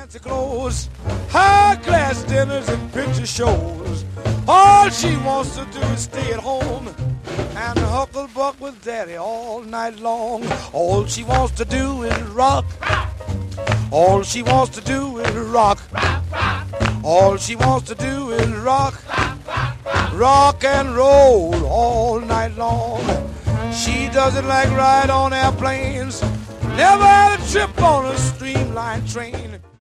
fancy clothes, high-class dinners and picture shows. All she wants to do is stay at home and hucklebuck with daddy all night long. All she wants to do is rock. All she wants to do is rock. All she wants to do is rock. Rock and roll all night long. She doesn't like ride on airplanes. Never had a trip on a streamlined train.